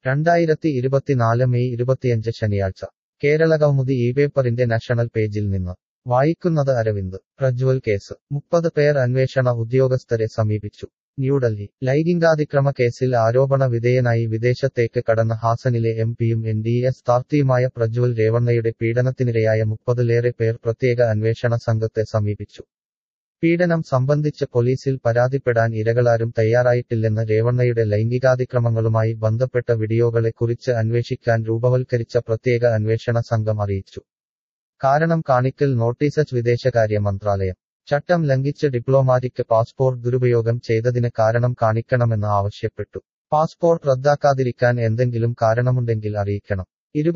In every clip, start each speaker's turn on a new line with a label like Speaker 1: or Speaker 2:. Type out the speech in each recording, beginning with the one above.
Speaker 1: 2024 May 25 ശനിയാഴ്ച കേരളകൗമുദി പേപ്പറിന്റെ national പേജിൽ നിന്ന് വായിക്കുന്നത് അരവിന്ദ്. പ്രജ്വൽ കേസ് 30 പേർ അന്വേഷണ ഉദ്യോഗസ്ഥരെ സമീപിച്ചു. ന്യൂഡൽഹി ലൈംഗികാതിക്രമ കേസിൽ ആരോപണ വിധേയനായി വിദേശത്തേക്ക് കടന്ന ഹാസനിലെ എംപിയും NDA സ്ഥാനാർത്ഥിയുമായ പ്രജ്വൽ രേവണ്ണയുടെ പീഡനത്തിനിരയായ 30ലേറെ പേർ പ്രത്യേക അന്വേഷണ സംഘത്തെ സമീപിച്ചു. പീഡനം സംബന്ധിച്ച് പോലീസിൽ പരാതിപ്പെടാൻ ഇരകളാരും തയ്യാറായിട്ടില്ലെന്ന് രേവണ്ണയുടെ ലൈംഗികാതിക്രമങ്ങളുമായി ബന്ധപ്പെട്ട വീഡിയോകളെക്കുറിച്ച് അന്വേഷിക്കാൻ രൂപവൽക്കരിച്ച പ്രത്യേക അന്വേഷണ സംഘം അറിയിച്ചു. കാരണം കാണിക്കൽ നോട്ടീസ് വിദേശകാര്യ മന്ത്രാലയം ചട്ടം ലംഘിച്ച് ഡിപ്ലോമാറ്റിക് പാസ്പോർട്ട് ദുരുപയോഗം ചെയ്തതിന് കാരണം കാണിക്കണമെന്ന് ആവശ്യപ്പെട്ടു. പാസ്പോർട്ട് റദ്ദാക്കാതിരിക്കാൻ എന്തെങ്കിലും കാരണമുണ്ടെങ്കിൽ അറിയിക്കണം.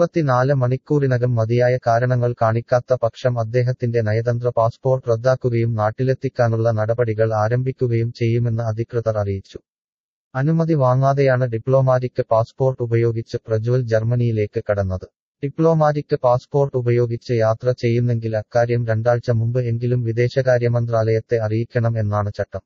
Speaker 1: 24 മണിക്കൂറിനകം മതിയായ കാരണങ്ങൾ കാണിക്കാത്ത പക്ഷം അദ്ദേഹത്തിന്റെ നയതന്ത്ര പാസ്പോർട്ട് റദ്ദാക്കുകയും നാട്ടിലെത്തിക്കാനുള്ള നടപടികൾ ആരംഭിക്കുകയും ചെയ്യുമെന്ന് അധികൃതർ അറിയിച്ചു. അനുമതി വാങ്ങാതെയാണ് ഡിപ്ലോമാറ്റിക് പാസ്പോർട്ട് ഉപയോഗിച്ച് പ്രജ്വൽ ജർമ്മനിയിലേക്ക് കടന്നത്. ഡിപ്ലോമാറ്റിക് പാസ്പോർട്ട് ഉപയോഗിച്ച് യാത്ര ചെയ്യുന്നെങ്കിൽ അക്കാര്യം 2 ആഴ്ച മുമ്പ് എങ്കിലും വിദേശകാര്യ മന്ത്രാലയത്തെ അറിയിക്കണം എന്നാണ് ചട്ടം.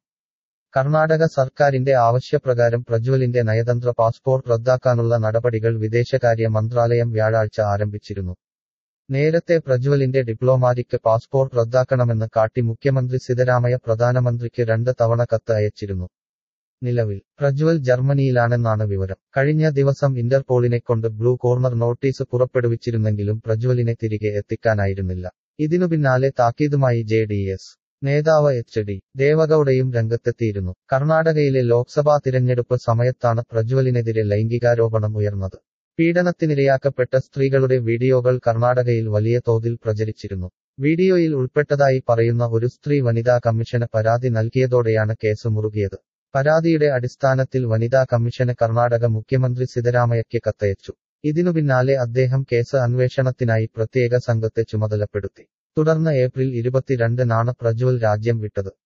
Speaker 1: കർണാടക സർക്കാരിന്റെ ആവശ്യപ്രകാരം പ്രജ്വലിന്റെ നയതന്ത്ര പാസ്പോർട്ട് റദ്ദാക്കാനുള്ള നടപടികൾ വിദേശകാര്യ മന്ത്രാലയം വ്യാഴാഴ്ച ആരംഭിച്ചിരുന്നു. നേരത്തെ പ്രജ്വലിന്റെ ഡിപ്ലോമാറ്റിക് പാസ്പോർട്ട് റദ്ദാക്കണമെന്ന് കാട്ടി മുഖ്യമന്ത്രി സിദ്ധരാമയ്യ പ്രധാനമന്ത്രിക്ക് 2 തവണ കത്ത് അയച്ചിരുന്നു. നിലവിൽ പ്രജ്വൽ ജർമ്മനിയിലാണെന്നാണ് വിവരം. കഴിഞ്ഞ ദിവസം ഇന്റർപോളിനെക്കൊണ്ട് ബ്ലൂ കോർണർ നോട്ടീസ് പുറപ്പെടുവിച്ചിരുന്നെങ്കിലും പ്രജ്വലിനെ തിരികെ എത്തിക്കാനായിരുന്നില്ല. ഇതിനു പിന്നാലെ താക്കീതുമായി JDS നേതാവ് HD ദേവഗൌഡയും രംഗത്തെത്തിയിരുന്നു. കർണാടകയിലെ ലോക്സഭാ തിരഞ്ഞെടുപ്പ് സമയത്താണ് പ്രജ്വലിനെതിരെ ലൈംഗികാരോപണം ഉയർന്നത്. പീഡനത്തിനിരയാക്കപ്പെട്ട സ്ത്രീകളുടെ വീഡിയോകൾ കർണാടകയിൽ വലിയ തോതിൽ പ്രചരിച്ചിരുന്നു. വീഡിയോയിൽ ഉൾപ്പെട്ടതായി പറയുന്ന ഒരു സ്ത്രീ വനിതാ കമ്മീഷന് പരാതി നൽകിയതോടെയാണ് കേസ് മുറുകിയത്. പരാതിയുടെ അടിസ്ഥാനത്തിൽ വനിതാ കമ്മീഷന് കർണാടക മുഖ്യമന്ത്രി സിദ്ധരാമയ്യയ്ക്ക് കത്തയച്ചു. ഇതിനു പിന്നാലെ അദ്ദേഹം കേസ് അന്വേഷണത്തിനായി പ്രത്യേക സംഘത്തെ ചുമതലപ്പെടുത്തി. തുടർന്ന് ഏപ്രിൽ 22-നാണ് പ്രജ്വൽ രാജ്യം വിട്ടത്.